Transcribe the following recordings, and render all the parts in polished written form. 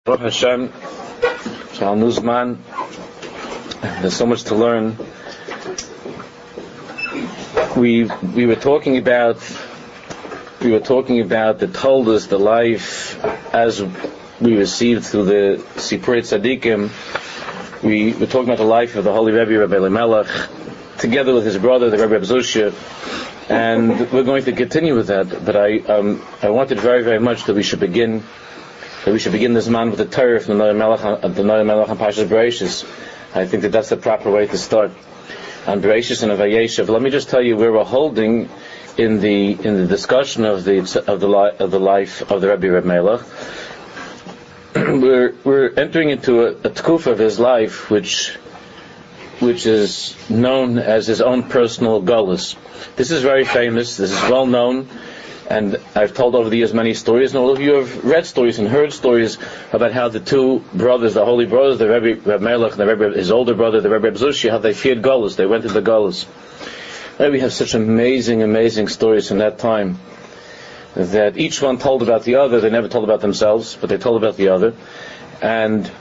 Baruch Hashem, Shal Nuzman. There's so much to learn. We were talking about the Toldos, the life as we received through the Sipurei Tzadikim. We were talking about the life of the Holy Rebbe Elimelech, together with his brother, the Rebbe Zusha, and we're going to continue with that. But I wanted very, very much that we should begin this man with the Torah from the Noah Melech and Parshas Bereishis. I think that's the proper way to start on Bereishis and Vayeshev. Let me just tell you where we're holding in the discussion of the life of the Rebbe Melech. We're entering into a tkuf of his life which is known as his own personal galus. This is very famous. This is well known. And I've told over the years many stories, and all of you have read stories and heard stories about how the two brothers, the holy brothers, the Rebbe Melech and the Rebbe, his older brother, the Rebbe Zushi, how they feared Golus. They went to the Golus. And we have such amazing, amazing stories from that time that each one told about the other. They never told about themselves, but they told about the other. And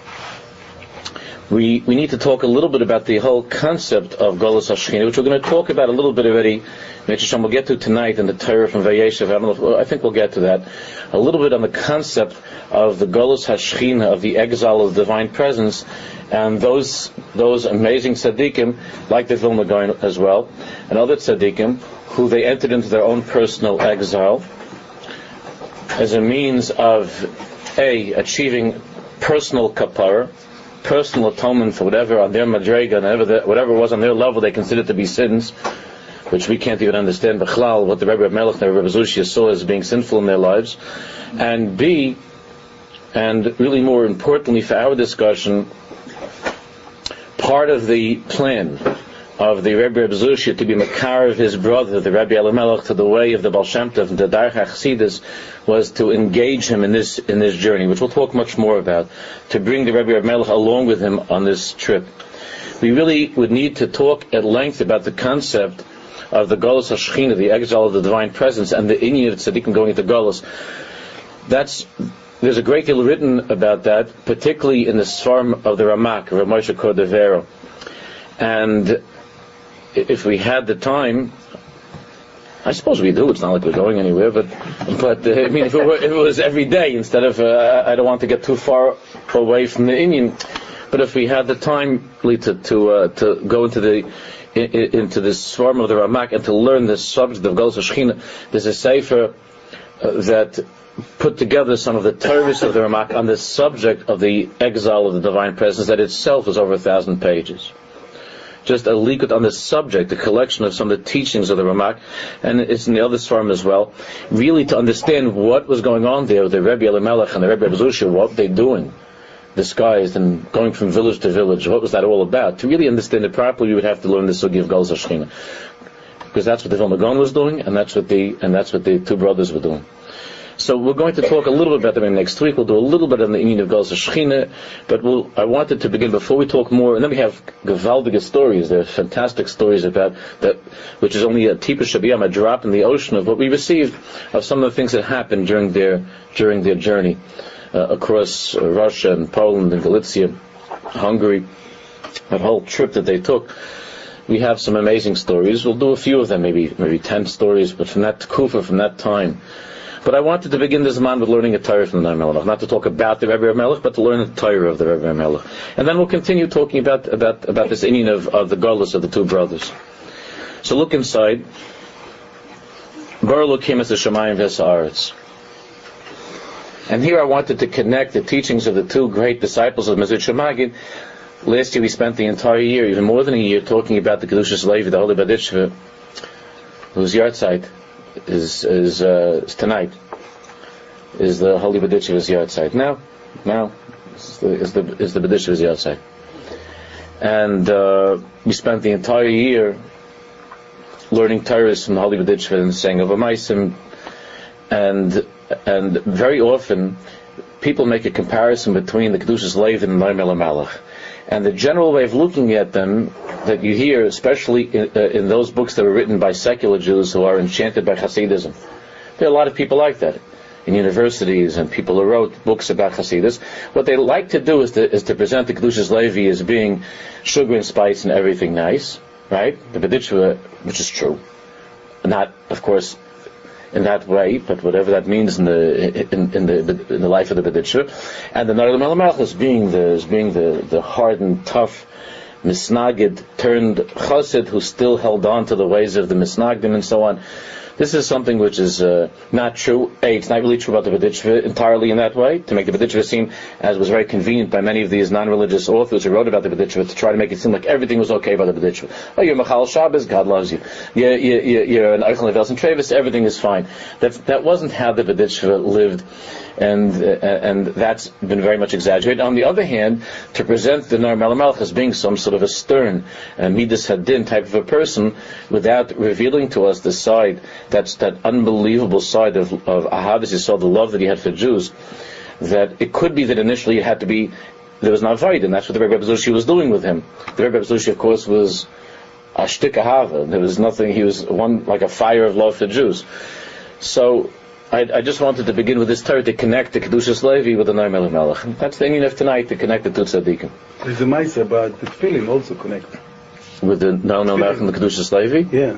we need to talk a little bit about the whole concept of Golus HaShechina, which we're going to talk about a little bit already. We'll get to tonight in the Torah from Vayeshev. I think we'll get to that. A little bit on the concept of the Golus HaShechina, of the exile of the divine presence, and those amazing tzaddikim, like the Vilna Gaon as well, and other tzaddikim, who they entered into their own personal exile as a means of achieving personal kapara, personal atonement for whatever on their madrega, whatever was on their level they considered to be sins, which we can't even understand b'chlal, what the Rebbe Melech and the Rebbe Zushia saw as being sinful in their lives, and B, and really more importantly for our discussion, part of the plan of the Rebbe Zushia to be makar of his brother, the Rebbe Elimelech, to the way of the Baal Shem Tov and the Darech HaChassidus, was to engage him in this journey, which we'll talk much more about, to bring the Rebbe Melech along with him on this trip. We really would need to talk at length about the concept of the Golus HaShechina, the exile of the divine presence, and the inyan of tzaddikim going into Golus. There's a great deal written about that, particularly in the Sfarim of the Ramak, Rav Moshe Cordovero. And if we had the time, I suppose we do. It's not like we're going anywhere, but I mean, if it was every day instead of, I don't want to get too far away from the inyan. But if we had the time, to go into this form of the Ramak and to learn this subject of Golus HaShechina, there's a sefer that put together some of the Torahs of the Ramak on this subject of the exile of the divine presence that itself is over 1,000 pages. Just a likud on this subject, a collection of some of the teachings of the Ramak, and it's in the other form as well, really to understand what was going on there with the Rebbe Elimelech and the Rebbe Zusha, what they're doing, disguised and going from village to village. What was that all about? To really understand it properly, we would have to learn the sugi of Golus HaShechina, because that's what the Vilna Gaon was doing, and that's what the two brothers were doing. So we're going to talk a little bit about them next week. We'll do a little bit on the inyan of Golus HaShechina, but I wanted to begin before we talk more, and then we have gewaldige stories. There are fantastic stories about that, which is only a tipa shabiyam, a drop in the ocean of what we received of some of the things that happened during their journey across Russia and Poland and Galicia, Hungary, that whole trip that they took. We have some amazing stories. We'll do a few of them, maybe 10 stories, but from that kufa, from that time. But I wanted to begin this man with learning a Torah from the Rebbe Melech, not to talk about the Rebbe Melech, but to learn the Torah of the Rebbe Melech. And then we'll continue talking about this inyan of the Golus of the two brothers. So look inside. Bar Elokim es hashamayim v'ha'aretz. And here I wanted to connect the teachings of the two great disciples of Mezritch Magid. Last year we spent the entire year, even more than a year, talking about the Kedushas Levi, the Holy Baditshva, whose yahrzeit is tonight. Is the Holy Baditshva's yahrzeit. Now is the Baditshva's yahrzeit. And we spent the entire year learning Torahs from the Holy Baditshva and saying of Amaisim, and very often people make a comparison between the Kedushas Levi and Noam Elimelech. And the general way of looking at them that you hear, especially in those books that were written by secular Jews who are enchanted by Hasidism, there are a lot of people like that. in universities and people who wrote books about Hasidus, what they like to do is to present the Kedushas Levi as being sugar and spice and everything nice, right? The B'ditzvah, which is true, not, of course, in that way, but whatever that means in the life of the B'ditzvah, and the Nar L'Melech as being the hardened, tough Misnagid turned Chassid who still held on to the ways of the Misnagdim and so on. This is something which is not true. It's not really true about the B'ditzvah entirely in that way, to make the B'ditzvah seem, as was very convenient by many of these non-religious authors who wrote about the B'ditzvah, to try to make it seem like everything was okay about the B'ditzvah. Oh, you're Machal Shabbos, God loves you. You're an Eichel Nevels and Travis, everything is fine. That wasn't how the B'ditzvah lived, and that's been very much exaggerated. On the other hand, to present the Nar Melech as being some sort of a stern, Midas Hadin type of a person, without revealing to us the side, that's that unbelievable side of Ahavas Yisrael, the love that he had for Jews, that it could be that initially it had to be, there was not Vaid, and that's what the Rebbe Bezushi was doing with him. The Rebbe Bezushi, of course, was a shtik Ahava. There was nothing, he was one, like a fire of love for Jews. So, I just wanted to begin with this Torah to connect the Kedushas Levi with the Nar Melech. That's the meaning of tonight, to connect the two tzaddikim. There's a Maisa about the Tefillin also connect. With the Nar Melech and the Kedushas Levi? Yeah.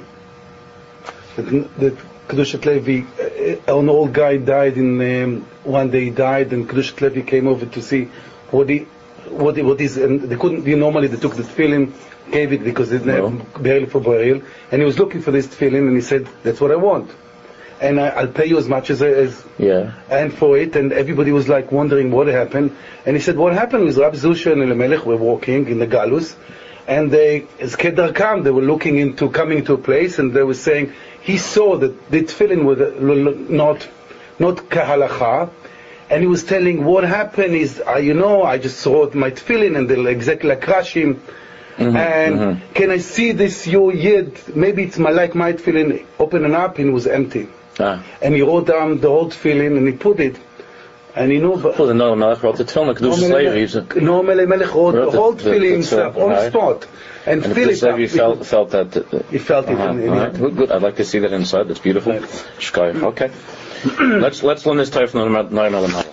The Kedushas Levi, an old guy died one day he died, and Kedushas Levi came over to see what is, and they couldn't, normally they took the Tefillin, gave it because they didn't have burial for burial, and he was looking for this Tefillin, and he said, that's what I want. And I'll pay you as much as and for it, and everybody was like wondering what happened. And he said, what happened was Rabbi Zusha and Elimelech were walking in the Galus, and they, as Kedar Kam, they were coming to a place, and they were saying, he saw that the tefillin were not kahalacha, and he was telling what happened is, I just saw my tefillin, and they're exactly like Rashim, can I see this your yid? Maybe it's my tefillin, open it up, and it was empty. And he wrote down the old tefillin and he put it, and the Nar Melech wrote the tefillin. Kedushas Levi. Nar Melech wrote the whole tefillin himself on the spot, and Kedushas Levi felt that. He felt it. Good. I'd like to see that inside. That's beautiful. Shkaya. Okay. Let's learn this Torah from the Nar Melech.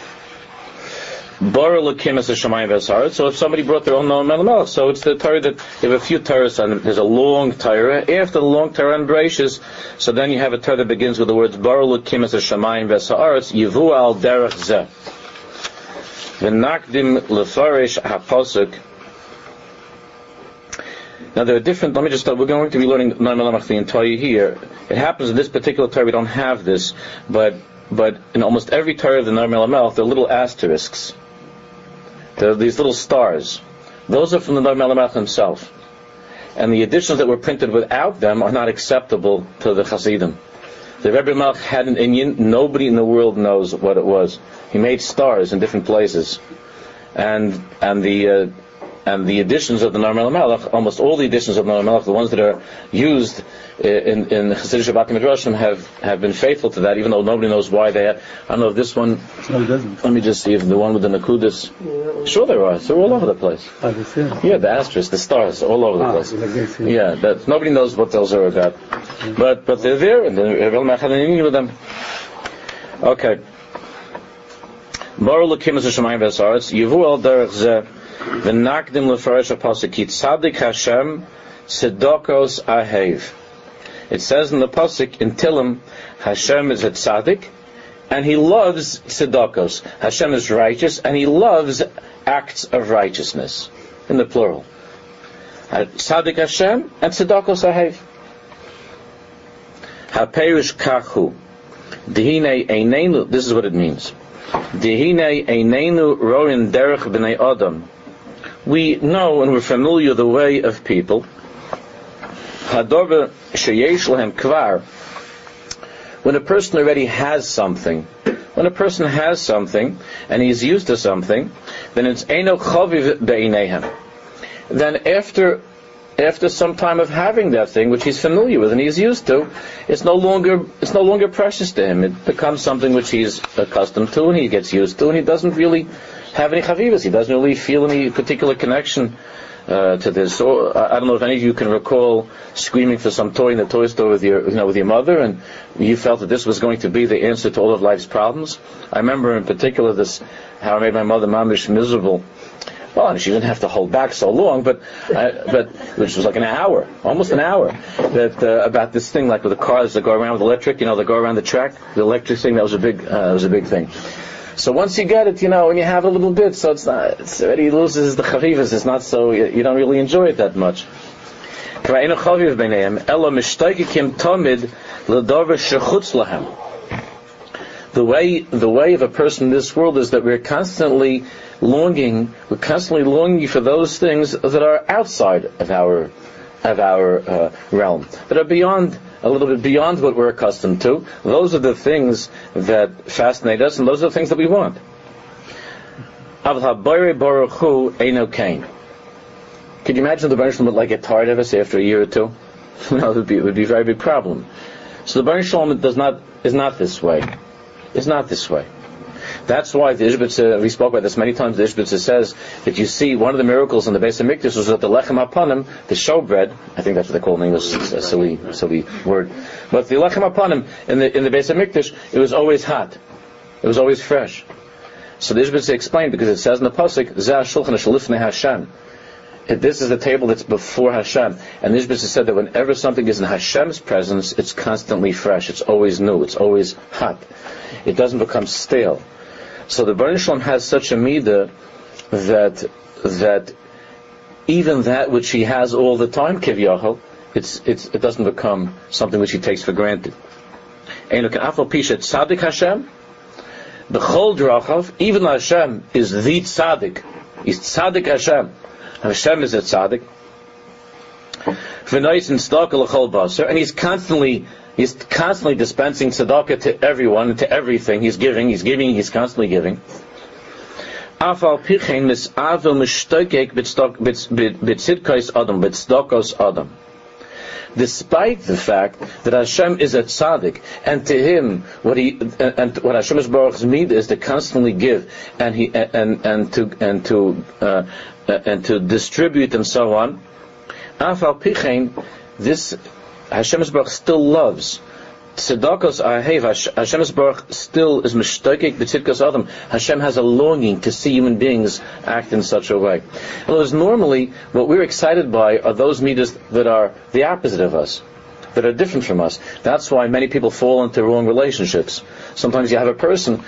So if somebody brought their own Nar Melech, so it's the Torah that you have a few Torahs and there's a long Torah. After the long Torah and Bereishis, so then you have a Torah that begins with the words Bar L'Kim Es Hashamayim V'Sa'aretz Yivu Al Derech Zeh V'Nakdim L'Farish HaPosuk. Now there are different. Let me just start. We're going to be learning Nar Melech the entire year. It happens in this particular Torah we don't have this, but in almost every Torah of the Nar Melech there are little asterisks. There are these little stars. Those are from the Nar Melech himself. And the additions that were printed without them are not acceptable to the Hasidim. The Rebbe Melech had an inyan, nobody in the world knows what it was. He made stars in different places. And the editions of the Nar Melech, almost all the editions of the Nar Melech, the ones that are used in Hasidic Shabbat Midrashim have been faithful to that, even though nobody knows why they have. I don't know if this one. No, it doesn't. Let me just see if the one with the Nakudas. Sure, there are. They're all over the place. Yeah, the asterisks, the stars, all over the place. Yeah, nobody knows what those are about, but they're there, and the Rebbe Melech had an inyan with them. Okay. Baruch L'Kim Es Hashamayim V'Sa'aretz Yivu Al Derech Zeh V'Nakdim L'Farish HaPosuk Ki Tzadik Hashem Tzedakos Ahev. It says in the Pasuk in Tilim, Hashem is a tzaddik, and He loves tzedakos. Hashem is righteous, and He loves acts of righteousness, in the plural. Tzaddik Hashem and tzedakos ahev. HaPerush kachu, Dihine einenu. This is what it means. Dihine einenu roin derech b'nei adam. We know and we're familiar with the way of people. Hadorba sheyesh lahem kvar. When a person already has something, and he's used to something, then it's eino chaviv beineihem. Then after some time of having that thing which he's familiar with and he's used to, it's no longer precious to him. It becomes something which he's accustomed to and he gets used to, and he doesn't really have any chavivas. He doesn't really feel any particular connection to this. So, I don't know if any of you can recall screaming for some toy in the toy store with your mother, and you felt that this was going to be the answer to all of life's problems. I remember in particular how I made my mother mamish miserable. Well, and she didn't have to hold back so long, but which was like an hour, almost an hour, about this thing, like with the cars that go around with electric, they go around the track, the electric thing. That was a big thing. So once you get it, and you have a little bit, so it's already loses the chavivas. It's not so, you don't really enjoy it that much. The way of a person in this world is that we're constantly longing for those things that are outside of our realm, that are a little bit beyond what we're accustomed to. Those are the things that fascinate us, and those are the things that we want. Could you imagine the Baruch Shalom would get tired of us after a year or two? No, it would be a very big problem. So the Baruch Shalom is not this way. It's not this way. That's why the Ishbitzer, we spoke about this many times, the Ishbitzer says that you see one of the miracles in the Beis HaMikdash was that the Lechem HaPanim, the showbread, I think that's what they call it in English, it's a silly word, but the Lechem HaPanim in the Beis HaMikdash, it was always hot. It was always fresh. So the Ishbitzer explained, because it says in the Pasuk, Zeh HaShulchan HaShalifnei Hashem. This is the table that's before Hashem. And the Ishbitzer said that whenever something is in Hashem's presence, it's constantly fresh. It's always new. It's always hot. It doesn't become stale. So the Baruch Shalom has such a midah that even that which he has all the time, Kivyachol, it doesn't become something which he takes for granted. Even Hashem is the tzaddik. He's tzaddik Hashem. Hashem is a tzaddik. And he's constantly dispensing tzedakah to everyone and to everything. He's giving, he's constantly giving. Despite the fact that Hashem is a tzaddik, and to him what Hashem is Baruch's midah is to constantly give and to distribute and so on. This Hashem Baruch still loves. Tzedakos ahev. Hashem Baruch still is mishtokek b'tzidkos adam. Hashem has a longing to see human beings act in such a way. In other words, normally what we're excited by are those midas that are the opposite of us, that are different from us. That's why many people fall into wrong relationships. Sometimes you have a person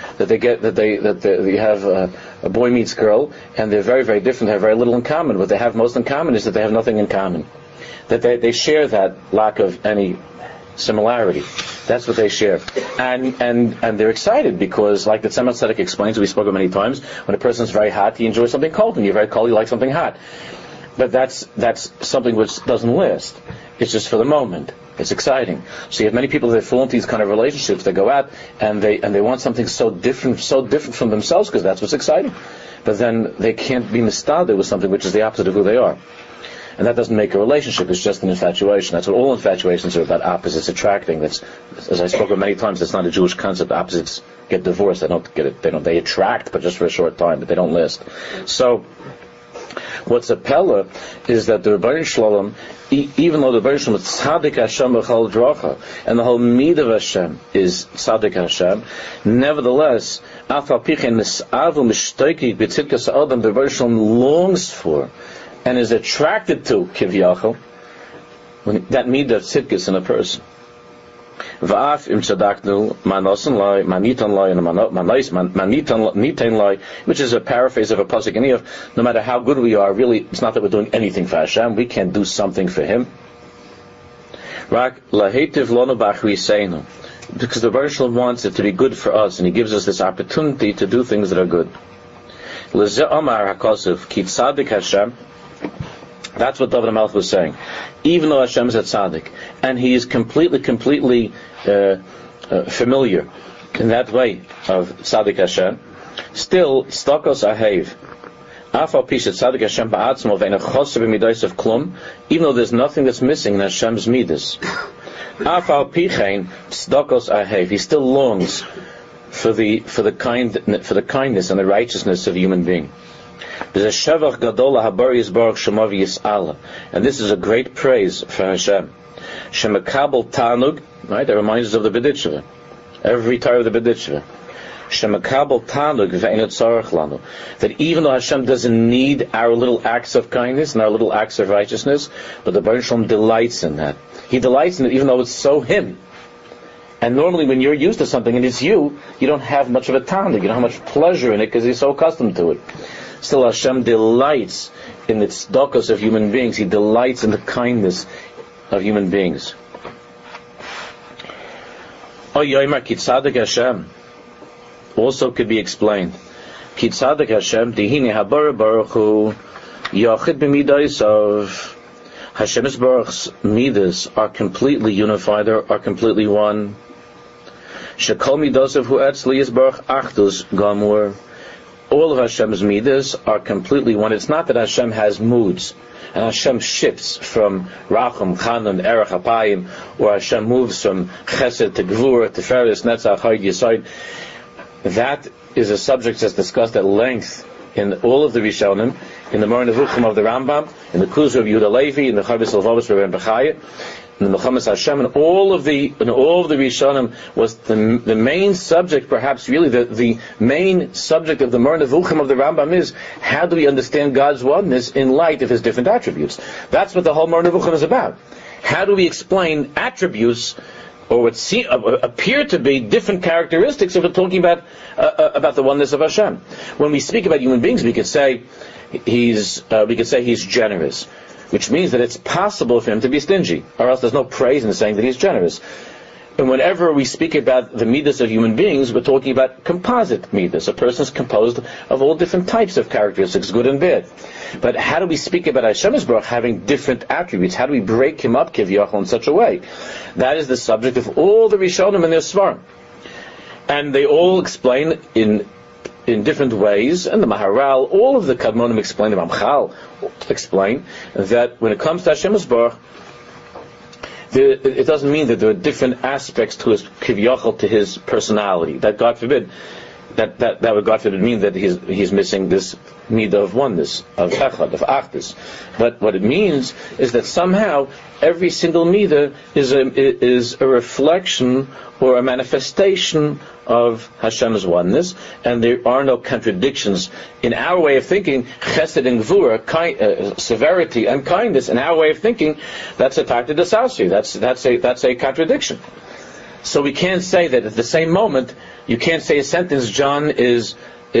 you have a boy meets girl, and they're very, very different. They have very little in common. What they have most in common is that they have nothing in common. That they share that lack of any similarity. That's what they share. And they're excited because, like the Tzemach Tzedek explains, we spoke about many times, when a person's very hot, he enjoys something cold. When you're very cold, you like something hot. But that's something which doesn't last. It's just for the moment. It's exciting. So you have many people that fall into these kind of relationships. They go out and they want something so different from themselves because that's what's exciting. But then they can't be mistadeh with something which is the opposite of who they are. And that doesn't make a relationship, it's just an infatuation. That's what all infatuations are about, opposites attracting. That's, as I spoke about many times, that's not a Jewish concept. Opposites get divorced, they attract, but just for a short time, but they don't last. So, what's a pella is that the Rebbeinu Shalom, even though the Rebbeinu Shalom is tzaddik Hashem b'chol dracha, and the whole midah of Hashem is tzaddik Hashem, nevertheless, afal pichen misavu mishtoiki b'tzidkas adam, the Rebbeinu Shalom longs for and is attracted to Kivyachol, that midah of tzidkas in a person. Va'af im tzadaknu manosan lai, manitan lai, and manitan lai, which is a paraphrase of a pasuk in Iyov. No matter how good we are, really, it's not that we're doing anything for Hashem. We can't do something for Him. Rak lahetiv lonu b'achriseinu, because the Baruch Shalom wants it to be good for us, and He gives us this opportunity to do things that are good. L'zeh amar hakosuf ki tzadik Hashem. That's what David HaMelech was saying. Even though Hashem is a tzaddik, and he is completely familiar in that way of tzaddik Hashem, still stakos ahev. Afal pisha tzaddik Hashem ba'atzmo ve'ena choser b'midos of klum. Even though there's nothing that's missing in Hashem's midas, afal pichein stakos ahev. He still longs for the kindness and the righteousness of a human being. There's a Shevach Gadol Habari Yisbarach Shemav Yis'ala. And this is a great praise for Hashem. Shemakabel Tanug, right? That reminds us of the B'ditcheva. Every time of the B'ditcheva. Shemakabel Tanug Ve'enot Tzarech Lanu. That even though Hashem doesn't need our little acts of kindness and our little acts of righteousness, but the Baruch Shalom delights in that. He delights in it even though it's so Him. And normally when you're used to something and it's you don't have much of a tanug, you don't have much pleasure in it because you're so accustomed to it. Still Hashem delights in the tzedakos of human beings. He delights in the kindness of human beings. Yomer Ki Tzadik Hashem also could be explained. Ki Tzadik Hashem Dihine Habara Baruch Hu Yachid B'Midayisav. Hashem's Baruch's midas are completely unified, are completely one. Shekol Midasav Hu Etzli Yisbarach Achdus Gamur. All of Hashem's midas are completely one. It's not that Hashem has moods, and Hashem shifts from Rachum, Chanan, Erech, Apayim, or Hashem moves from Chesed to Gvura, to Tiferes, Netzach, Hod, Yesod. That is a subject that's discussed at length in all of the Rishonim, in the Moreh Nevuchim of the Rambam, in the Kuzah of Yehuda Levi, in the Chavis Levavos of Rebbe Bechaya, in the Melchamas Hashem, and all of the Rishonim was the main subject, perhaps really the main subject of the Moreh Nevuchim of the Rambam is, how do we understand God's oneness in light of His different attributes? That's what the whole Moreh Nevuchim is about. How do we explain attributes, or what appear to be different characteristics if we're talking about the oneness of Hashem? When we speak about human beings, we could say he's generous, which means that it's possible for him to be stingy, or else there's no praise in saying that he's generous. And whenever we speak about the midas of human beings, we're talking about composite midas. A person is composed of all different types of characteristics, good and bad. But how do we speak about Hashem's Baruch having different attributes? How do we break him up, Kiviyachol, in such a way? That is the subject of all the Rishonim and their Svarim. And they all explain in different ways, and the Maharal, all of the Kadmonim explain, the Ramchal explain, that when it comes to Hashem's Baruch, it doesn't mean that there are different aspects to his Kiviyachol, to his personality. That God forbid, that would God forbid mean that he's missing this midah of oneness, of echad, of achdus. But what it means is that somehow every single midah is a reflection or a manifestation of Hashem's oneness, and there are no contradictions in our way of thinking. Chesed and gvura, severity and kindness, in our way of thinking, that's a takta desasri. That's a contradiction. So we can't say that at the same moment. You can't say a sentence. John is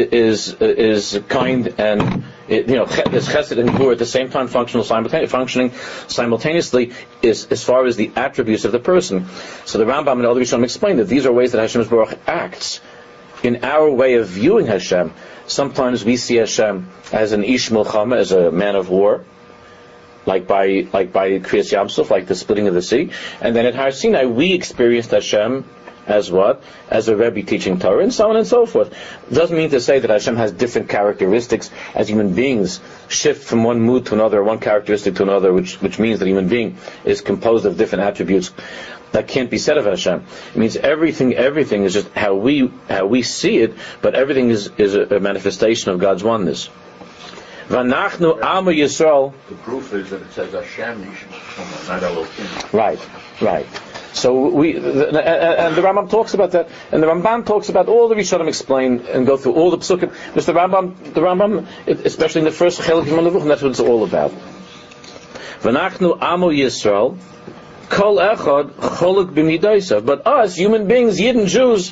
kind and there's chesed and gvura at the same time functioning simultaneously as far as the attributes of the person. So the Rambam and all the Rishonim explain that these are ways that Hashem's Baruch acts. In our way of viewing Hashem, sometimes we see Hashem as an ish milchama, as a man of war, like by Kriyas Yamsuf, like the splitting of the sea, and then at Har Sinai we experienced Hashem as what? As a Rebbe teaching Torah, and so on and so forth. It doesn't mean to say that Hashem has different characteristics as human beings shift from one mood to another, one characteristic to another, which means that a human being is composed of different attributes. That can't be said of Hashem. It means everything is just how we see it, but everything is a manifestation of God's oneness. V'anachnu Amo Yisrael. The proof is that it says Hashem, not Elohim. Right. So and the Rambam talks about that, and the Ramban talks about all the Rishonim explain and go through all the psukim. Because the Rambam, especially in the first Chelik Yimon Levuchim, that's what it's all about. V'nachnu Amo Yisrael, Kol Echad Choluk B'Midaisav. But us, human beings, Yidden Jews,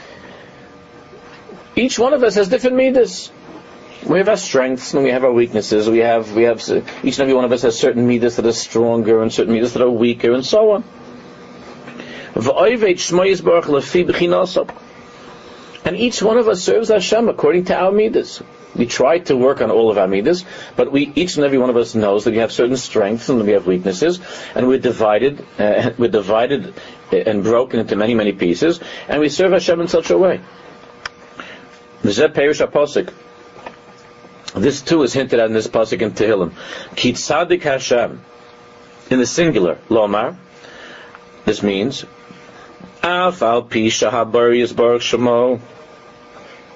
each one of us has different midas. We have our strengths and we have our weaknesses. We have each and every one of us has certain midas that are stronger and certain midas that are weaker, and so on. And each one of us serves Hashem according to our midas. We try to work on all of our midas, but each and every one of us knows that we have certain strengths and we have weaknesses, and we're divided and broken into many, many pieces, and we serve Hashem in such a way. This too is hinted at in this pasuk in Tehillim. Ki tzadik Hashem, in the singular, lomar. This means, Af al pi shahabar yisbarach shemo.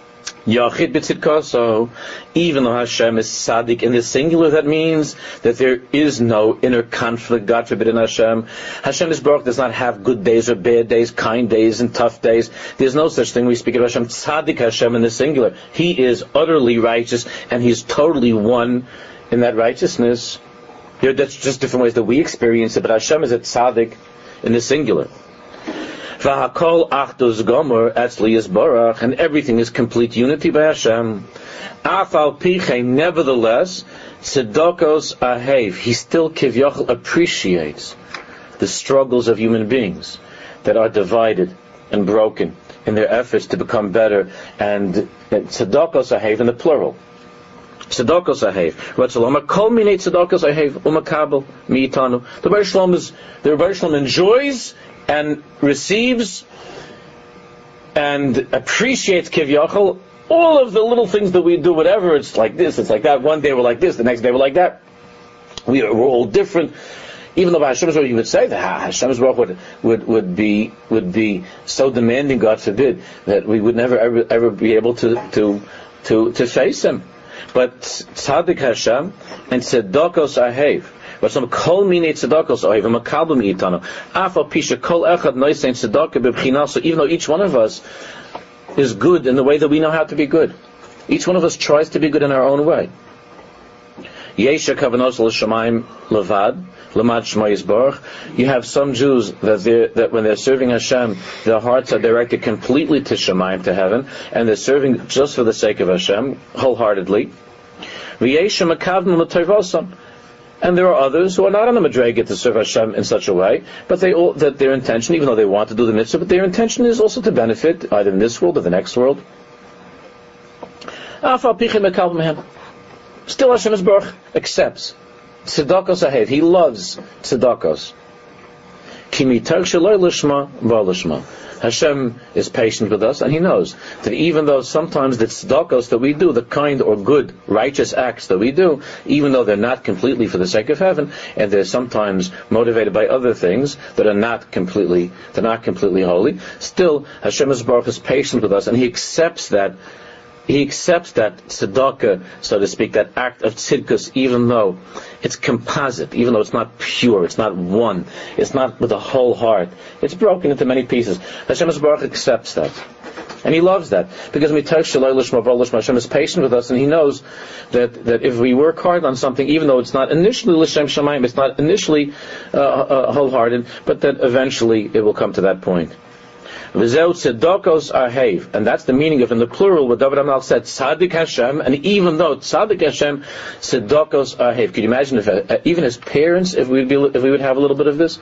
Yachid b'tzidkaso, even though Hashem is tzaddik in the singular, that means that there is no inner conflict, God forbid, in Hashem. Hashem is Baruch does not have good days or bad days, kind days and tough days. There's no such thing. We speak of Hashem, tzaddik Hashem in the singular. He is utterly righteous, and He's totally one in that righteousness. That's just different ways that we experience it, but Hashem is a tzaddik in the singular. V'hakol achdus gomer etzli yisbarach, and everything is complete unity by Hashem. Afal pichei, nevertheless, tzedakos ahev, He still kivyochel appreciates the struggles of human beings that are divided and broken in their efforts to become better, and tzedakos ahev in the plural. Tzedakos ahev. Ratzaloma kol minei tzedakos ahev umakabel miitanu. The Rebbe Shalom enjoys and receives and appreciates Kivyachal all of the little things that we do, whatever. It's like this, it's like that. One day we're like this, the next day we're like that. We're all different. Even though by Hashem's Baruch you would say that Hashem's Baruch would be so demanding, God forbid, that we would never ever be able to face Him. But Tzaddik Hashem and Tzedakos Ahev. But some kol minei tzedakos ohev umakabel miitanu. Afal pisha kol echad noisein tzedakah b'bchina. So even though each one of us is good in the way that we know how to be good, each one of us tries to be good in our own way. Yesha kavanos l'shamayim levad lemad shema yisbarach. You have some Jews that when they're serving Hashem, their hearts are directed completely to Shemayim, to heaven, and they're serving just for the sake of Hashem, wholeheartedly. V'yesha makavim l'toivosam. And there are others who are not on the Madrega to serve Hashem in such a way, but that their intention, even though they want to do the mitzvah, but their intention is also to benefit either in this world or the next world. Still Hashem is Baruch accepts tzedakos ahev. He loves tzedakos. Hashem is patient with us, and He knows that even though sometimes the tzedakos that we do, the kind or good, righteous acts that we do, even though they're not completely for the sake of heaven, and they're sometimes motivated by other things that are not completely holy, still Hashem is patient with us, and He accepts that. He accepts that tzedakah, so to speak, that act of tzidkus, even though it's composite, even though it's not pure, it's not one, it's not with a whole heart, it's broken into many pieces. Hashem Yisbarach accepts that. And He loves that. Because Hashem is patient with us, and He knows that if we work hard on something, even though it's not initially l'shem shamayim, it's not initially wholehearted, but that eventually it will come to that point. V'zeu tzedakos ahev, and that's the meaning of, in the plural, what David HaMelech said, tzaddik Hashem, and even though tzaddik Hashem, tzedakos ahev. Could you imagine if even as parents, if we would have a little bit of this?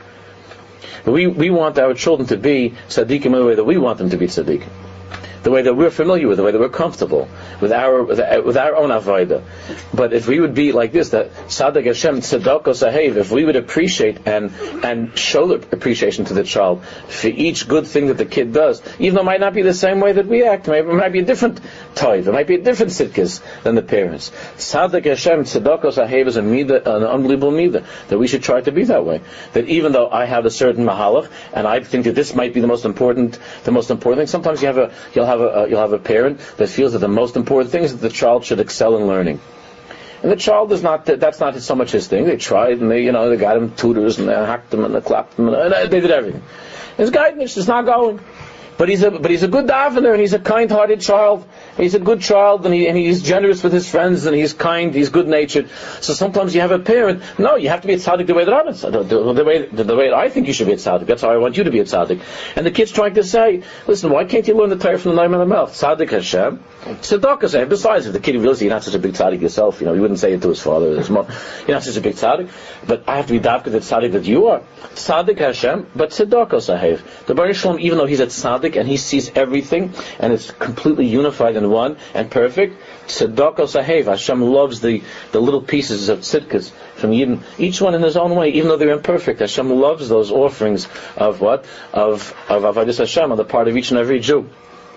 We want our children to be tzaddikim in the way that we want them to be tzaddikim, the way that we're familiar with, the way that we're comfortable with our own avodah. But if we would be like this, that tzaddik Hashem tzedakos ahev, if we would appreciate and show the appreciation to the child for each good thing that the kid does, even though it might not be the same way that we act, it might be a different type, it might be a different sitkas than the parents. Tzaddik Hashem tzedakos ahev is an unbelievable midah, that we should try to be that way. That even though I have a certain mahalach, and I think that this might be the most important thing, sometimes you'll have a parent that feels that the most important thing is that the child should excel in learning. And the child that's not so much his thing. They tried, and they got him tutors, and they hacked him, and they clapped him, and they did everything. His guidance is not going. But he's a good davener, and he's a kind-hearted child. He's a good child, and he's generous with his friends, and he's kind, he's good-natured. So sometimes you have a parent, no, you have to be a tzaddik the way that I'm a tzaddik, the way I think you should be a tzaddik. That's how I want you to be a tzaddik. And the kid's trying to say, listen, why can't you learn the Torah from the name of the mouth? Tzaddik Hashem, tzedakah Hashem. Besides, if the kid realizes you're not such a big tzaddik yourself, you wouldn't say it to his father or his mom, you're not such a big tzaddik, but I have to be dafka the tzaddik that you are. Tzaddik Hashem, but tzedakah Sahev. The Baruch Shalom, even though he's a tzaddik, and he sees everything, and it's completely unified in one and perfect, tzedakos ahev. Hashem loves the little pieces of tzidkas from Yidden, each one in his own way, even though they're imperfect. Hashem loves those offerings of what? Of avodas Hashem on the part of each and every Jew.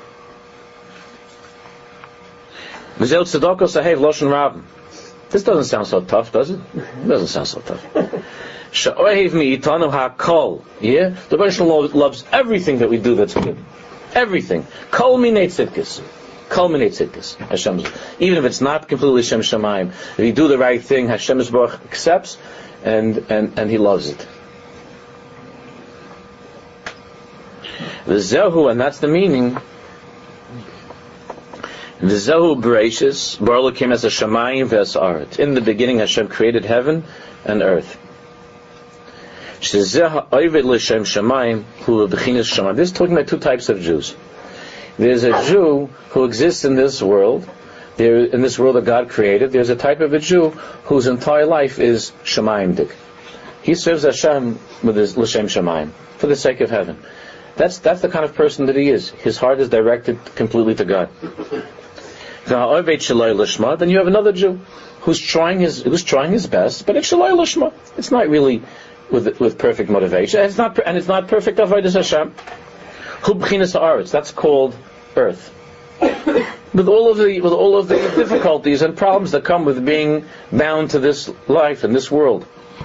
V'zeu tzedakos ahev loshen rabim. This doesn't sound so tough, does it? It doesn't sound so tough. Sha'ohev mi'itanu ha'kol. Yeah? The Baruch Shalom loves everything that we do that's good. Everything. Kol minei tzidkas. culminates it. This Hashem, even if it's not completely Shem Shamayim, if you do the right thing, Hashem Yisborach accepts, and He loves it. The Zehu, and that's the meaning. The Zehu Bereshis, Baruch came as a Shamayim v'as Aretz. In the beginning, Hashem created heaven and earth. This is talking about two types of Jews. There's a Jew who exists in this world, in this world that God created. There's a type of a Jew whose entire life is Shamayimdik. He serves Hashem with his L'Shem Shamayim, for the sake of heaven. That's the kind of person that he is. His heart is directed completely to God. Then you have another Jew who's trying his best, but it's Shalai Lishma. It's not really with perfect motivation. It's not perfect avodas Hashem. Hu b'chinas haaretz. That's called earth. With all of the difficulties and problems that come with being bound to this life and this world.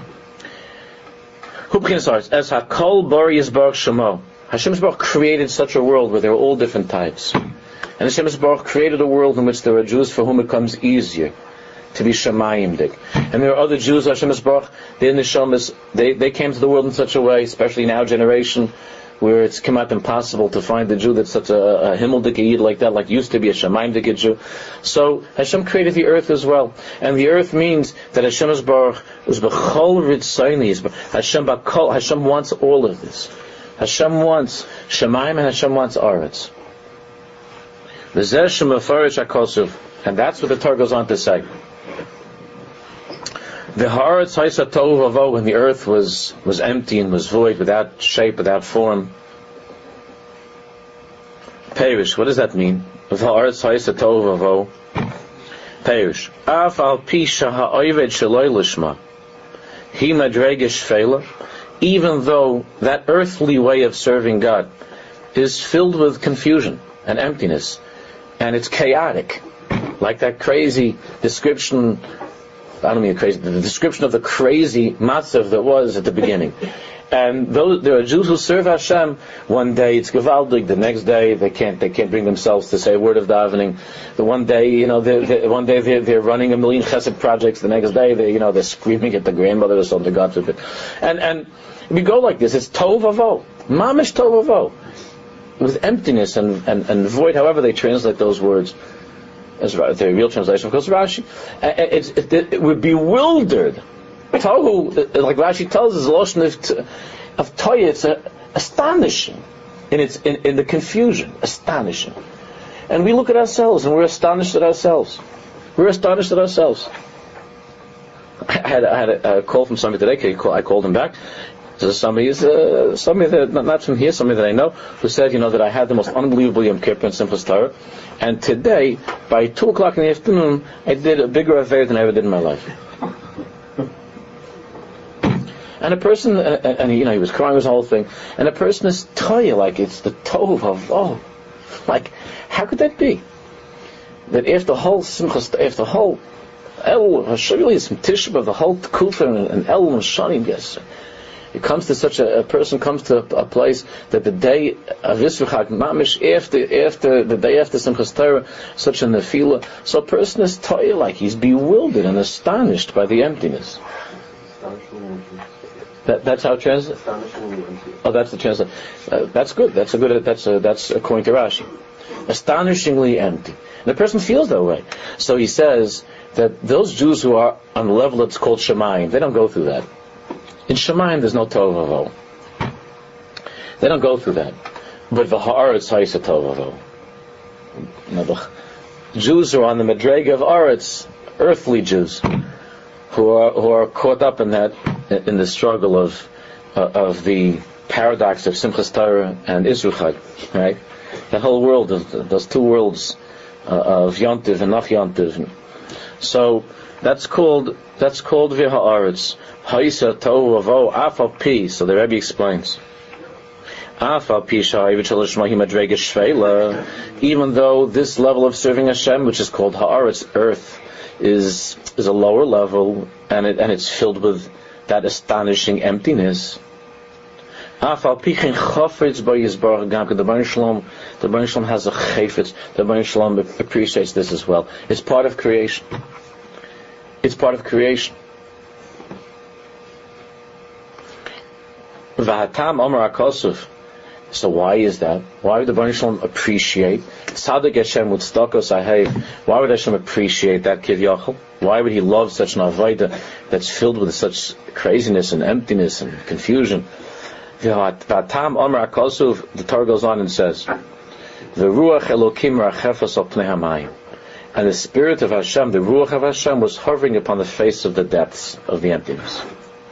Hu b'chinas haaretz. As hakol bari yisbarach shemo. Hashem Yisborach created such a world where there are all different types. And Hashem Yisborach created a world in which there are Jews for whom it comes easier to be Shamayimdik. And there are other Jews, Hashem Yisborach, their neshamas, they came to the world in such a way, especially in our generation, where it's come out impossible to find a Jew that's such a Himmeldik Yid like that, like used to be a Shamayimdik Jew. So Hashem created the earth as well. And the earth means that Hashem Yisborach is b'chol ritzayni. Hashem wants all of this. Hashem wants Shamayim and Hashem wants Aretz. And that's what the Torah goes on to say. The Haaretz Haisa Tohu Vavo, when the earth was empty and was void, without shape, without form. Perish, what does that mean? The Haaretz Haisa Tohu Vavo. Perish. Af al pisha ha'oived shaloi lishma. Hi madregesh feila. Even though that earthly way of serving God is filled with confusion and emptiness, and it's chaotic, like that crazy description, I don't mean crazy, the description of the crazy matzav that was at the beginning. And there are Jews who serve Hashem. One day it's Gevaldig, the next day they can't bring themselves to say a word of davening. The one day, they're running a million chesed projects. The next day they're screaming at the grandmother or something, God forbid. And we go like this. It's tov avo, mamish tov avo, with emptiness and void. However they translate those words, as the real translation, of course, Rashi. We're bewildered. Tohu, like Rashi tells us, the lashon of toya, it's astonishing in the confusion, astonishing. And we look at ourselves and we're astonished at ourselves. We're astonished at ourselves. I had a call from somebody today. I called him back. So somebody that not from here, somebody that I know, who said, that I had the most unbelievable Yom Kippur in Simchas Torah, and today by 2:00 in the afternoon, I did a bigger affair than I ever did in my life. And a person, he was crying, this whole thing, and a person is toya, like it's the tov of like, how could that be? That after the whole Simchas, after the whole El Hashem, some Tishba, the whole Kufa and El and Shanim, yes. It comes to such a person comes to a place that the day of Yisrochag Mamish, after the day after Simchas Torah, such a nefila, so a person is toya, like he's bewildered and astonished by the emptiness. That's how it translates. Oh, that's the translation. That's good. That's according to Rashi. Astonishingly empty. And the person feels that way. So he says that those Jews who are on the level that's called Shemayim, they don't go through that. In Shemayim, there's no Tov Vavo. They don't go through that. But the Haaretz Haisa Tov Vavo. The Jews who are on the Madrega of Aretz, earthly Jews, who are caught up in the struggle of the paradox of Simchas Torah and Yisrochag, right? The whole world, those two worlds of Yontiv and Nach Yontiv. So that's called V'ha Haaretz. Haisa Tohu Avo Afal Pi. So the Rebbe explains. Afal Pi Sha'ivit Shalashmahi Madrega Shveila. Even though this level of serving Hashem, which is called Haaretz, earth, is a lower level, and it's filled with that astonishing emptiness. Afal pichin chofetz by Yisbarach Gamke. The Baruch Shalom has a chayfetz. The Baruch Shalom appreciates this as well. It's part of creation. It's part of creation. V'hatam Amar HaKosuf. So why is that? Why would the Baruch Shalom appreciate Tzaddik Hashem Utzdakos Ahev? Why would Hashem appreciate that Kivyachol? Why would He love such an avodah that's filled with such craziness and emptiness and confusion? V'hatam Amar HaKosuf. The Torah goes on and says, "V'ruach Elokim rachefas al pnei hamayim." And the Spirit of Hashem, the Ruach of Hashem, was hovering upon the face of the depths of the emptiness.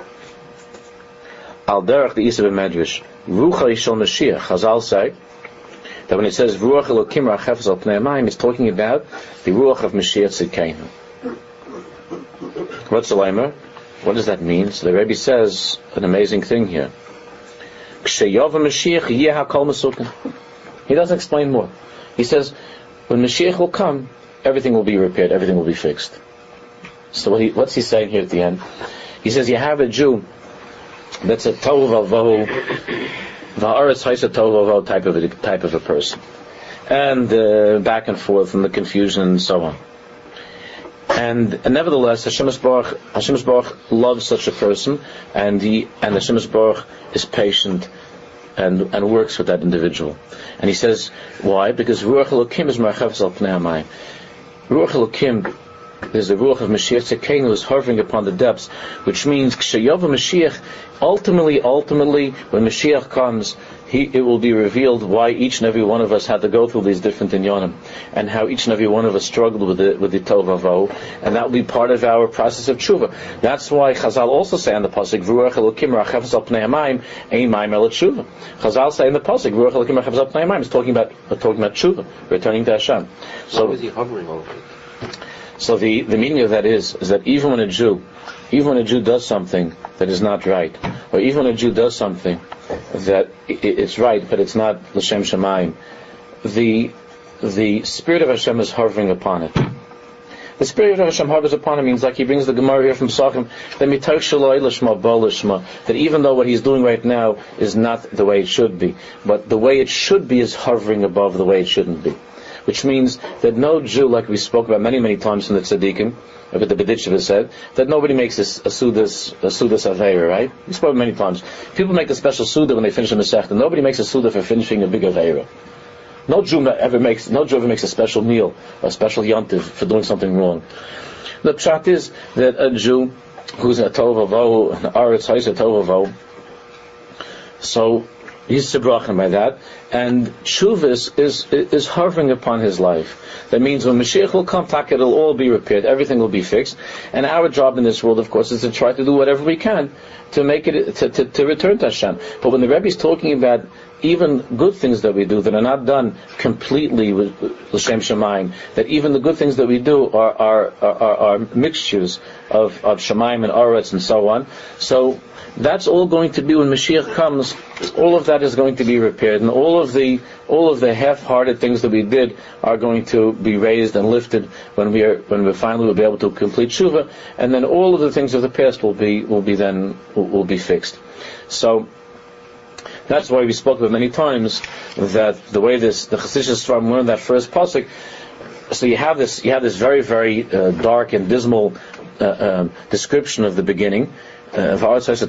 Al derech the Isa b'Medrash, Ruach Yishol Mashiach. Chazal say that when it says Ruach Elokim rachefas al pnei hamayim, it's talking about the Ruach of Mashiach Tzidkeinu. What's the Leimer? What does that mean? So the Rebbe says an amazing thing here. K'sheyov Mashiach yeh hakol mesuken. He doesn't explain more. He says, when Mashiach will come, everything will be repaired, everything will be fixed. So what's he saying here at the end? He says, you have a Jew that's a tohu vavohu, va'aretz haisa tohu vavohu type of a person, and back and forth and the confusion and so on. And nevertheless, Hashem Yisbarach loves such a person, and Hashem Yisbarach is patient and works with that individual. And he says, why? Because Ruach Elokim is marchevs al pnei hamayim. Ruach Elokim is the Ruach of Mashiach Tzidkeinu who is hovering upon the depths, which means K'sheyov Mashiach, ultimately, when Mashiach comes, it will be revealed why each and every one of us had to go through these different inyanim, and how each and every one of us struggled with the tov vavohu, and that will be part of our process of tshuva. That's why Chazal also say on the pasuk, Ruach Elokim rachefas al pnei hamayim, ein mayim el tshuva. Chazal say in the pasuk, Ruach Elokim rachefas al pnei hamayim, is talking about tshuva, returning to Hashem. So why is he hovering over it? So the meaning of that is that even when a Jew does something that is not right, or even when a Jew does something that it's right, but it's not l'shem shamayim, the Spirit of Hashem is hovering upon it. The Spirit of Hashem hovers upon it means, like he brings the Gemara here from Psachim, that even though what he's doing right now is not the way it should be, but the way it should be is hovering above the way it shouldn't be. Which means that no Jew, like we spoke about many, many times in the Tzaddikim, like the B'ditchev said, that nobody makes a Sudas Aveira, right? We spoke many times. People make a special Suda when they finish a Masechta. Nobody makes a Suda for finishing a big Aveira. No Jew ever makes a special meal, or a special Yontiv for doing something wrong. The pshat is that a Jew who's a Tov Avohu, an Aretz Haisa Tov Avohu, so he's Sibrachem by that, and Tshuvas is hovering upon his life. That means when Mashiach will come, it'll all be repaired, everything will be fixed, and our job in this world, of course, is to try to do whatever we can to make it, to return to Hashem. But when the Rebbe is talking about even good things that we do that are not done completely with l'shem shamayim, that even the good things that we do are mixtures of shamayim and aretz and so on. So that's all going to be, when Mashiach comes, all of that is going to be repaired, and all of the half-hearted things that we did are going to be raised and lifted when we finally will be able to complete tshuva, and then all of the things of the past will be fixed. So that's why we spoke about many times that the way the Chassidus Sfarim learned that first pasuk. So you have this very, very dark and dismal description of the beginning. And then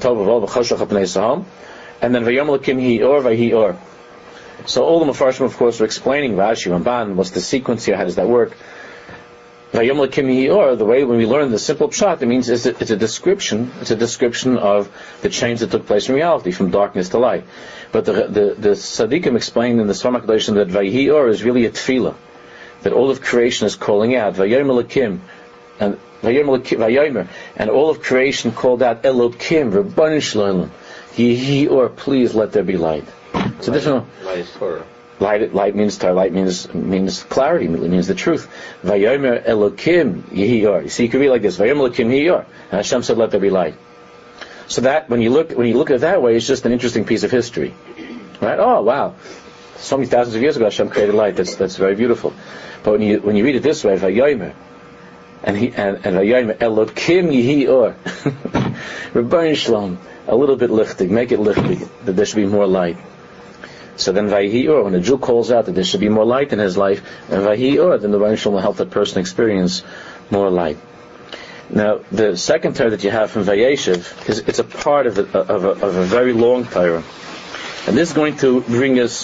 Vayom Elokim Hi'or Vayhi'or. So all the Mefarshim, of course, are explaining Rashi, Ramban, what's the sequence here, how does that work? Vayom Elokim Hi'or, the way when we learn the simple pshat, it means it's a description of the change that took place in reality, from darkness to light. But the Tzaddikim explained in the Sfar HaKadoshim that Vayhi'or is really a tefillah, that all of creation is calling out, Vayom Elokim, and Vayomer, and all of creation called out Elokim, Rabbanan Shloim, Yehi, or please let there be light. It's a different. Light is Torah. Light means Torah. Light means clarity. It means the truth. Vayomer Elokim Yehi, or. So you can read like this: Vayomer Elokim Yehi, or. And Hashem said, "Let there be light." So that when you look at it that way, it's just an interesting piece of history, right? Oh wow, so many thousands of years ago, Hashem created light. That's very beautiful. But when you read it this way, Vayomer. And Vayomer Elokim Yehi Or. Rebbeinu Shalom, a little bit lichtig, make it lichtig, that there should be more light. So then Vayhi Or, when a Jew calls out that there should be more light in his life, and Vayhi Or, then the Rebbeinu Shalom will help that person experience more light. Now, the second Torah that you have from Vayeshev, it's a part of a very long Torah. And this is going to bring us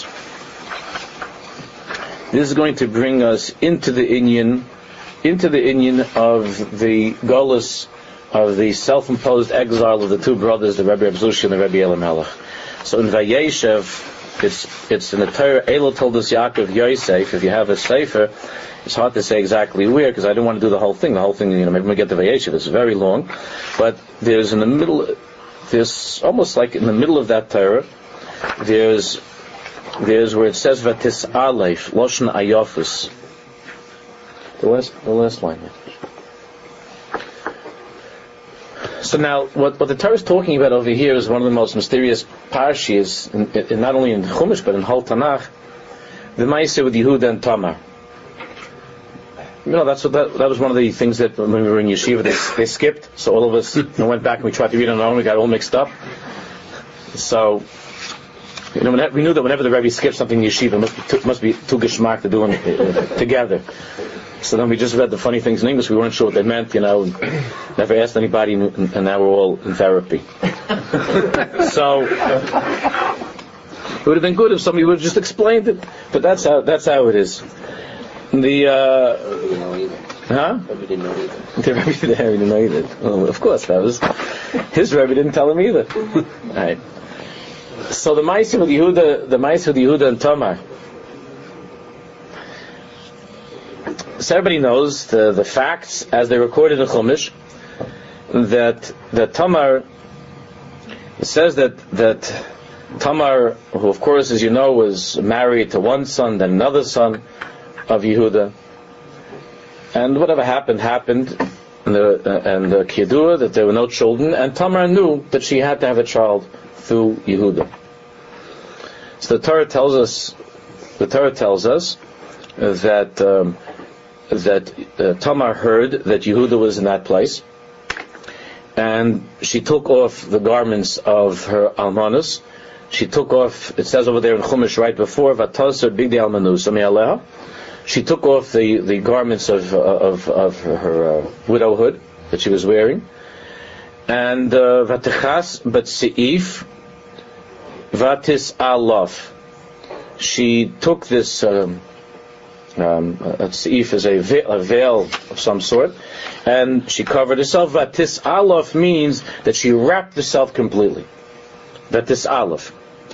into the inyan of the Golus, of the self-imposed exile of the two brothers, the Rebbe Abzushi and the Rebbe Elimelech. So in Vayeshev, it's in the Torah, Elo told us Yaakov Yosef. If you have a sefer, it's hard to say exactly where, because I don't want to do the whole thing. The whole thing, maybe we get to Vayeshev, it's very long. But there's almost like in the middle of that Torah, there's where it says Vatis Aleph, Loshen Ayofus. The last line here. So now, what the Torah is talking about over here is one of the most mysterious parshas, in not only in Chumash but in whole Tanakh, the Ma'aseh with Yehuda and Tamar. That was one of the things that when we were in yeshiva they skipped. So all of us went back and we tried to read it on our own. We got all mixed up. So we knew that whenever the Rebbe skipped something in yeshiva, it must be too geschmack to do them together. So then we just read the funny things in English. We weren't sure what they meant, never asked anybody, and now we're all in therapy. So it would have been good if somebody would have just explained it, but that's how it is. The Rebbe didn't know either. The Rebbe didn't know either. Well, of course, that was his Rebbe didn't tell him either. Right. So the Ma'aseh with Yehuda and Tamar. So everybody knows the facts as they recorded in Chumash, that Tamar, it says that Tamar, who of course, as you know, was married to one son, then another son of Yehuda, and whatever happened, and Kiyadua, that there were no children, and Tamar knew that she had to have a child through Yehuda. So the Torah tells us that Tamar heard that Yehuda was in that place, and she took off the garments of her almanos. She took off, it says over there in Chumash right before, Vatasar Bigdei Almanus Aleha. She took off the garments of her widowhood that she was wearing, and Vatechas Batseif Vatis Alof. She took this. Seif is a veil of some sort, and she covered herself. Vatis Alof means that she wrapped herself completely. Vatis Alof.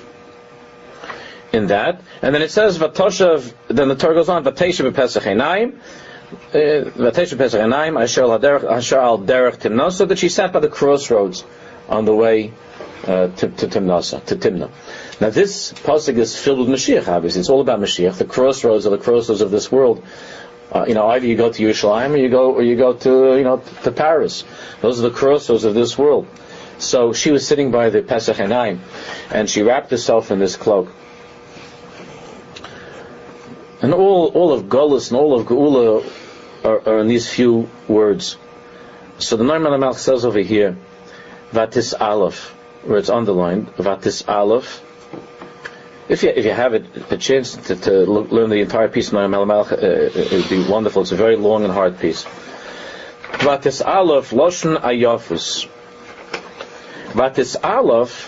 In that, and then it says Vatoshav. Then the Torah goes on. Vatesha b'Pesach Einayim. Vatesha b'Pesach Einayim. Asher al derech Timnasa. That she sat by the crossroads on the way to Timnah. Now this pasuk is filled with Mashiach. Obviously, it's all about Mashiach. The crossroads are the crossroads of this world. Either you go to Yerushalayim or you go to to Paris. Those are the crossroads of this world. So she was sitting by the Pesach Einayim, and she wrapped herself in this cloak. And all of Golus and all of Geula are in these few words. So the Noam HaMelech says over here, Vatis Aleph, where it's underlined, Vatis Aleph. If you have a chance to learn the entire piece of Noam HaMelech, it would be wonderful. It's a very long and hard piece. Vatis Aleph, Loshen Ayofus. Vatis Aleph,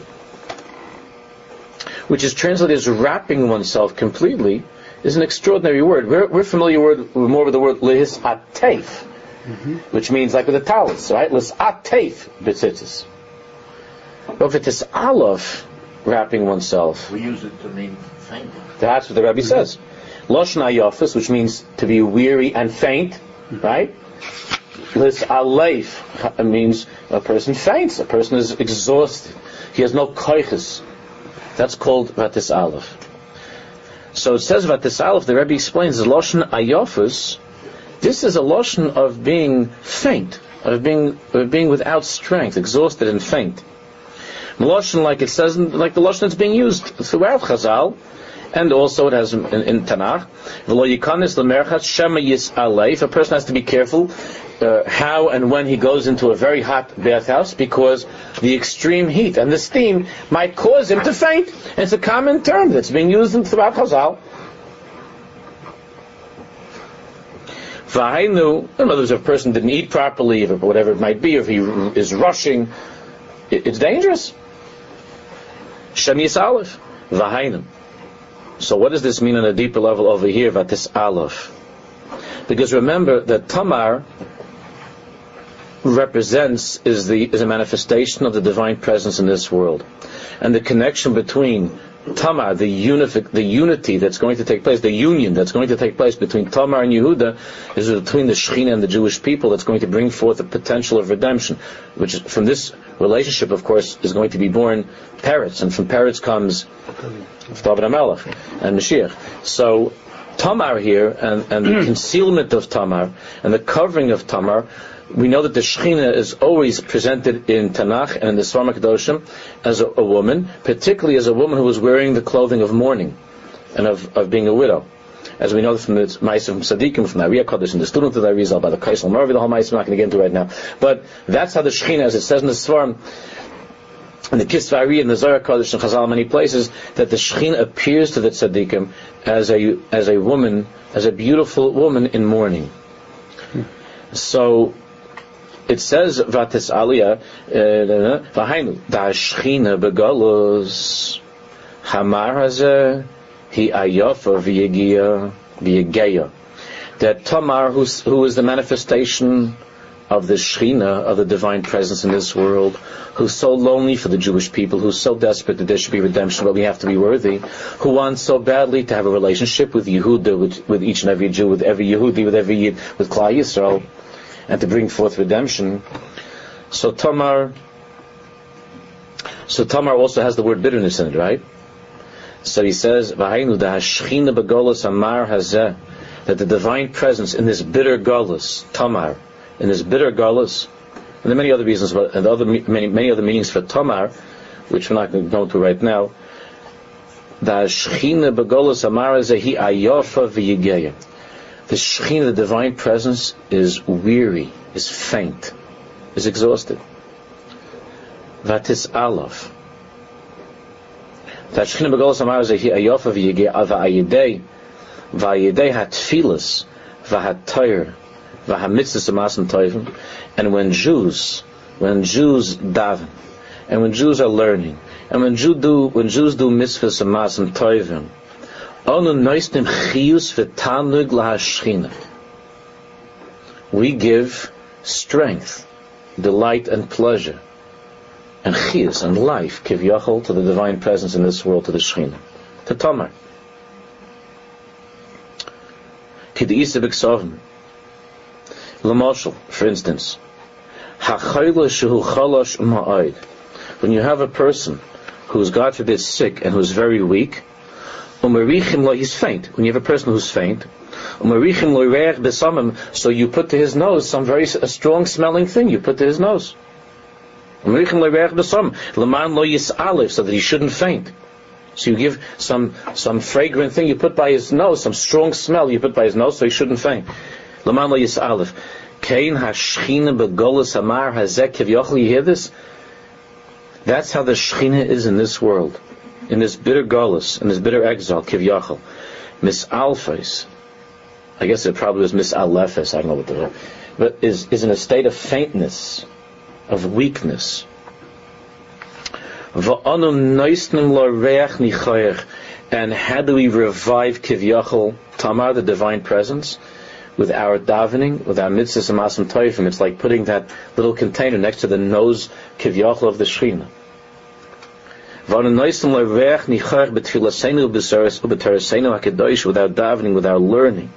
which is translated as wrapping oneself completely, is an extraordinary word. We're familiar more with the word lehis atef, which means like with a talis, right? Lehis atef b'tzitzis. But Vatis Aleph, wrapping oneself, We use it to mean faint. that's what the Rebbe says. Loshen Ayofus, which means to be weary and faint, right? Lehis Aleph means a person faints, a person is exhausted, he has no koiches. That's called Vatis Aleph. So it says Vatis Aleph, the Rebbe explains, Loshen Ayofus, this is a Loshen of being faint, of being without strength, exhausted and faint. Loshen, like it says, like the Loshen that's being used throughout Chazal, And also it has in Tanakh, if a person has to be careful how and when he goes into a very hot bathhouse, because the extreme heat and the steam might cause him to faint. And it's a common term that's being used throughout Chazal. In other words, if a person didn't eat properly, or whatever it might be, if he is rushing, it's dangerous. Shem Yis'alef, V'hainu. So what does this mean on a deeper level over here, Vatis Aleph? Because remember that Tamar represents, is a manifestation of the divine presence in this world. And the connection between Tamar, the unity that's going to take place, the union that's going to take place between Tamar and Yehuda, is between the Shekhinah and the Jewish people, that's going to bring forth the potential of redemption, which is, from this relationship, of course, is going to be born Peretz, and from Peretz comes David HaMelech and Mashiach. So Tamar here, and the concealment of Tamar, and the covering of Tamar, we know that the Shekhinah is always presented in Tanakh and in the Svar HaKadoshim as a woman, particularly as a woman who was wearing the clothing of mourning and of being a widow. As we know from the Ma'aseh from Tzaddikim, from the Ariya Kodesh, and the student of the Arizal, by the Kaisel Marvi, the whole Ma'aseh, I'm not going to get into right now. But that's how the Shekhinah, as it says in the Svarim, in the Kisva Ariya, in the Zohar Kodesh, and Chazal, many places, that the Shekhinah appears to the Tzaddikim as a woman, as a beautiful woman in mourning. So it says Vatis Aliyah V'hainu Da'ashchina Begalus Hamar Hazeh Hi Ayofa V'Yegeya, that Tamar, who is the manifestation of the Shekhinah, of the divine presence in this world, who's so lonely for the Jewish people, who's so desperate that there should be redemption, but we have to be worthy, who wants so badly to have a relationship with Yehuda, with each and every Jew, with every Yehudi, with every Yid, with Klal Yisrael, and to bring forth redemption. So Tamar also has the word bitterness in it, right? So he says, "V'hainu da'ashchina b'golus amar hazeh," that the divine presence in this bitter golus, Tamar, in this bitter golus, and there are many other reasons, and many other meanings for Tamar, which we're not going to go into right now. Da'ashchina b'golus amar hazeh hi ayofa v'yigeya. The Shekhinah, the divine presence, is weary, is faint, is exhausted. Vatis Aleph. That Shekhinah B'Golos Amar Zehi Ayofa V'Yigei V'Ayidei V'Ayidei HaTfilas V'HaTayr V'HaMitzvahs Amasim Toivim. And when Jews daven, and when Jews are learning, and when Jews do mitzvahs Amasim Toivim, we give strength, delight, and pleasure, and chiyus, and life, kivyachol, to the divine presence in this world, to the Shekhinah, to Tamar. K'de'isa b'ksovim. L'moshel, for instance, ha'chayla shehu chalash ma'od. When you have a person who's, God forbid, sick and who's very weak, he's faint. When you have a person who's faint, so you put to his nose a strong smelling thing. You put to his nose, so that he shouldn't faint. So you give some fragrant thing you put by his nose, some strong smell you put by his nose, so he shouldn't faint. You hear this? That's how the Shekhinah is in this world. In this bitter galus, in this bitter exile, kivyachal, misalfes, I guess it probably was misalefes, I don't know what the word, but is in a state of faintness, of weakness. And how do we revive kivyachal, Tamar, the divine presence? With our davening, with our mitzvahs and masim toifim. It's like putting that little container next to the nose kivyachal of the Shekhinah. Without davening, without learning.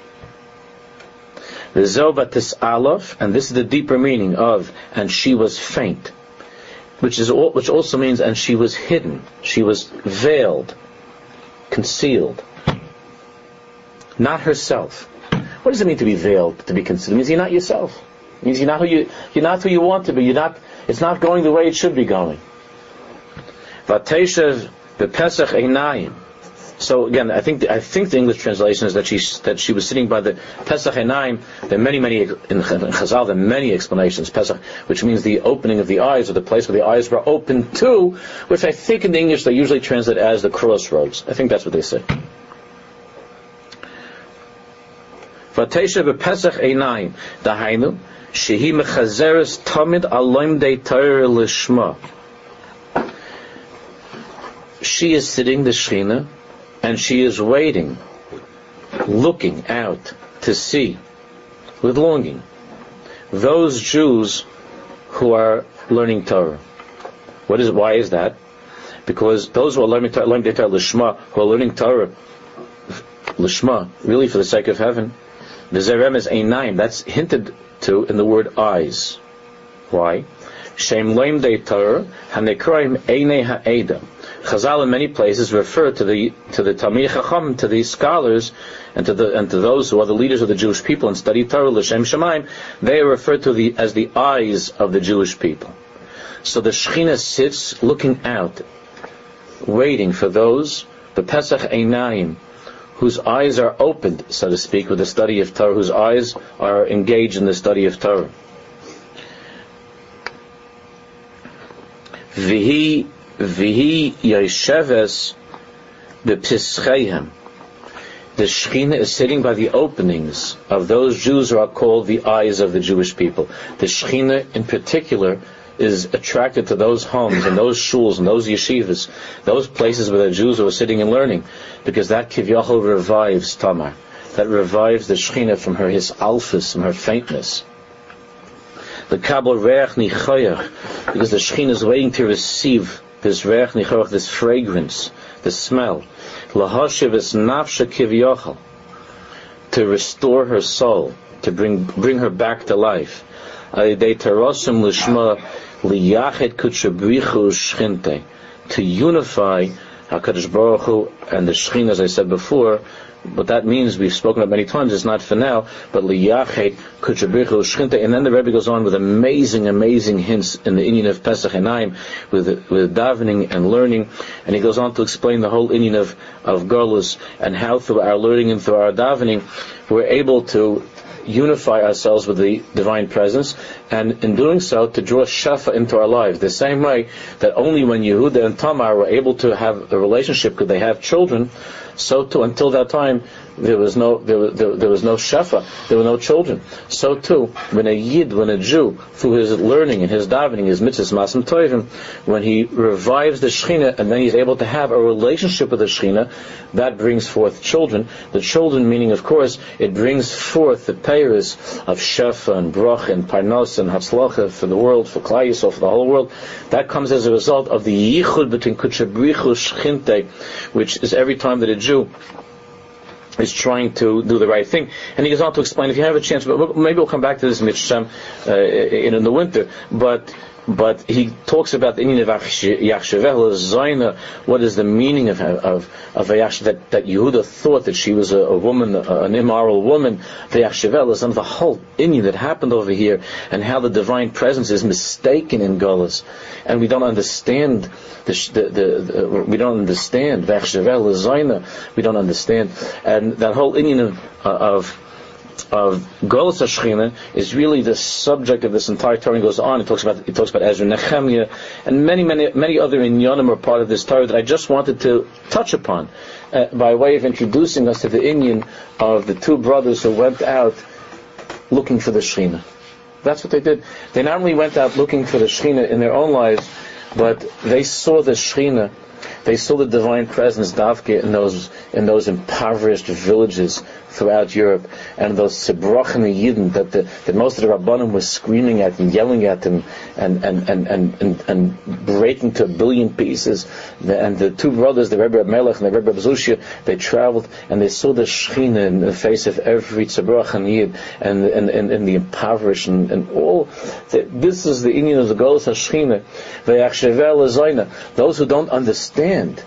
And this is the deeper meaning of, and she was faint, which also means, and she was hidden, she was veiled, concealed, not herself. What does it mean to be veiled, to be concealed? It means you're not yourself. It means you're not who you want to be. It's not going the way it should be going. Vateshev bepesach einayim. So again, I think the English translation is that she was sitting by the Pesach Einayim. There are many in Chazal. There are many explanations. Pesach, which means the opening of the eyes, or the place where the eyes were open to, which I think in the English they usually translate as the crossroads. I think that's what they say. Vatesha b'Pesach Einayim dahainu shehi mechazeres tamid aloim dei Torah lishma. She is sitting, the Shechina, and she is waiting, looking out to see, with longing, those Jews who are learning Torah. Why is that? Because those who are learning Torah Lishma, who are learning Torah Lishma, really for the sake of heaven, the Zerem is Einayim. That's hinted to in the word eyes. Why? Shem loim de Torah hanekraim Einei ha'eda. Chazal in many places refer to the Talmidei Chacham, to the scholars, and to those who are the leaders of the Jewish people and study Torah l'shem Shemaim. They are referred to as the eyes of the Jewish people. So the Shechina sits looking out, waiting for those, the Pesach Einayim, whose eyes are opened, so to speak, with the study of Torah, whose eyes are engaged in the study of Torah. Vihi Yesheves b'Pischeihem. The Shechina is sitting by the openings of those Jews who are called the eyes of the Jewish people. The Shechina, in particular, is attracted to those homes and those shuls and those yeshivas, those places where the Jews are sitting and learning, because that Kivyachol revives Tamar. That revives the Shechina from her hisalfus, from her faintness. The Kabel Reach Nichoyach, because the Shechina is waiting to receive this Reach Nichoyach, this fragrance, the smell. Lahashiv es nafsha Kivyachol, to restore her soul, to bring her back to life. To unify HaKadosh Baruch Hu and the Shechina, as I said before. What that means, we've spoken about many times, it's not for now, but liyachet kuchabrichu shchinte. And then the Rebbe goes on with amazing hints in the inyan of Pesach Einayim, with davening and learning, and he goes on to explain the whole inyan of Golus, and how through our learning and through our davening we're able to unify ourselves with the divine presence, and in doing so to draw shafa into our lives. The same way that only when Yehuda and Tamar were able to have a relationship could they have children, so too until that time there was no shafa, there were no children. So too when a Jew, through his learning and his davening, his mitzvahs masim tovim, when he revives the Shechina and then he's able to have a relationship with the Shechina, that brings forth children. The children meaning, of course, it brings forth the peiros of shafa and bracha and parnos and hatzlacha for the world, for Klal Yisrael, for the whole world. That comes as a result of the yichud between kuchabrichu shchinte, which is every time that a Jew is trying to do the right thing. And he goes on to explain, if you have a chance, but maybe we'll come back to this Mitzvah in the winter, but he talks about the inyan of Yachshaveh Zayna. What is the meaning of Yachshaveh, that Yehuda thought that she was a woman, an immoral woman. The Yachshaveh is the whole inyan that happened over here, and how the divine presence is mistaken in Golus, and we don't understand we don't understand the Yachshaveh Zayna. We don't understand, and that whole inyan of Golus HaShechina is really the subject of this entire Torah. It goes on. It talks about Ezra, Nehemiah, and many other inyanim are part of this Torah that I just wanted to touch upon by way of introducing us to the inyan of the two brothers who went out looking for the Shechina. That's what they did. They not only went out looking for the Shechina in their own lives, but they saw the Shechina. They saw the divine presence davke in those impoverished villages throughout Europe, and those Sebrachim Yidden that most of the Rabbanim was screaming at and yelling at them and breaking to a billion pieces. And the two brothers, the Rebbe Melech and the Rebbe Zushia, they traveled and they saw the Shechina in the face of every Sebrachim Yid and the impoverished and all. This is the inyan of the Golus HaShechina. Those who don't understand,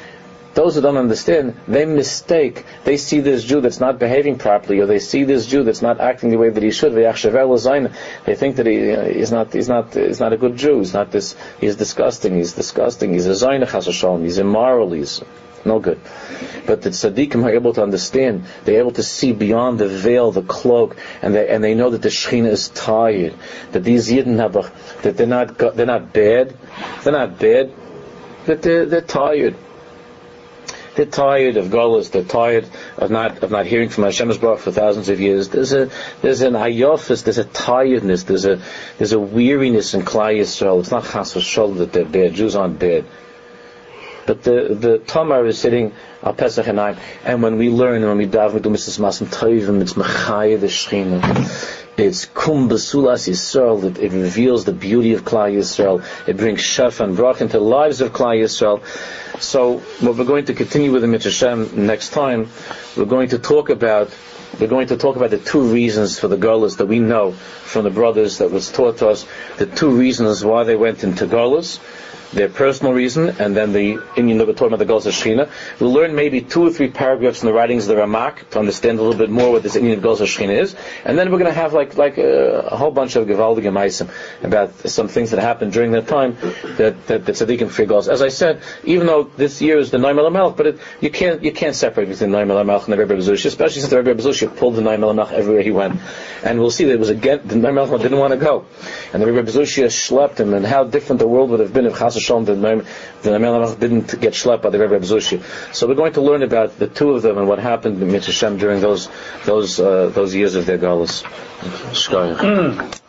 they mistake. They see this Jew that's not behaving properly, or they see this Jew that's not acting the way that he should. They think that he's not a good Jew. He's disgusting. He's a Zayna Chas Hashem. He's immoral. No good. But the tzaddikim are able to understand. They're able to see beyond the veil, the cloak, and they know that the Shekhinah is tired. That these Yidden that they're not bad. They're not bad. That they're tired. They're tired of Golos. They're tired of not hearing from Hashem Yisbarach for thousands of years. There's an ayofis. There's a tiredness. There's a weariness in Klal Yisrael. It's not chas v'sholom that they're bad. Jews aren't bad. But the Tamar is sitting al Pesach and when we learn, when we daven, we do Mrs. Masim Tovim, it's Mechaya the Shechina. It's Kum Basulas Yisrael. It reveals the beauty of Klal Yisrael. It brings Shaf and Brach into the lives of Klal Yisrael. So, what we're going to continue with the Mitzvah Shem next time. We're going to talk about the two reasons for the Golos that we know from the brothers that was taught to us. The two reasons why they went into Golos. Their personal reason, and then the Indian that we're talking about the Golos Shechina. We'll learn maybe 2 or 3 paragraphs in the writings of the Ramak to understand a little bit more what this Indian Golos Shechina is, and then we're going to have like a whole bunch of Gevaldige Maisim about some things that happened during that time that Tzaddikim free Golos. As I said, even though this year is the Noam Melech, but you can't separate between Noam Melech and the Rebbe Bezushi, especially since the Rebbe Bezushi pulled the Noam Melech everywhere he went, and we'll see that it was again the Noam Melech didn't want to go, and the Rebbe Bezushi schlepped him, and how different the world would have been if Chas Shalom the Noam didn't get schlepped by the Rebbe Bezushi. So we're going to learn about the two of them and what happened in Mitzvah Shem during those years of their Galus.